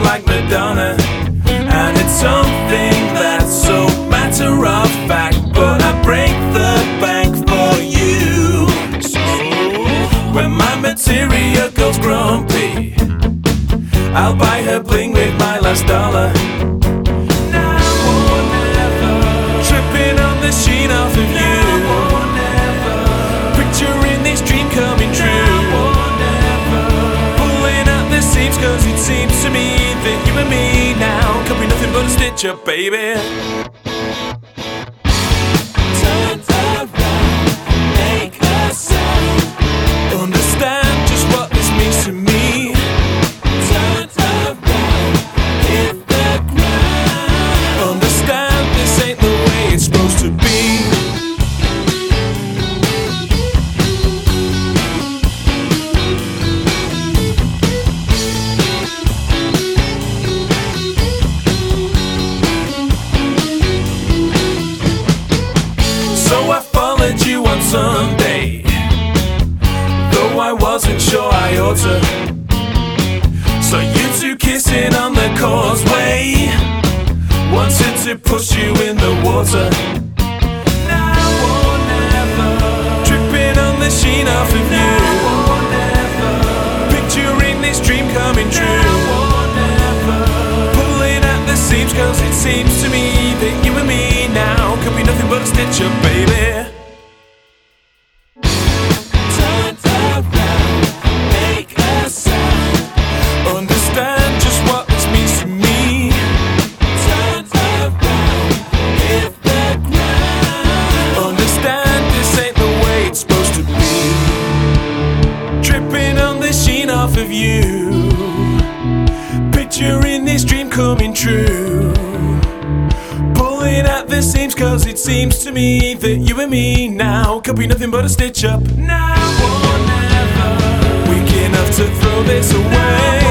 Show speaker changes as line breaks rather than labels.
like Madonna, and it's something that's so matter of fact, but I break the bank for you. So when my material goes grumpy, I'll buy her bling with my last dollar. Now or never, tripping on the sheen off of you. Now or never, picturing this dream coming true. Now or never, pulling at the seams, cause it seems to me that you and me now could be nothing but a stitch up, baby. Turn around, make a sound, understand just what this means to me. Turn around, hit the ground, understand this ain't the way it's supposed to be. So I followed you on Sunday, though I wasn't sure I ought to. So you two kissing on the causeway, wanted to push you in the water. Now or never, tripping on the sheen off of you. Now or never, picturing this dream coming true. Now or never, pulling at the seams, cause it seems to me that you and me now could be nothing but a stitch up, baby. Turn around, make a sound, understand just what this means to me. Turn around, hit the ground, understand this ain't the way it's supposed to be. Tripping on the sheen off of you, picturing this dream coming true. Pulling at the seams, cause it seems to me that you and me now could be nothing but a stitch up. Now or never, weak enough to throw this away.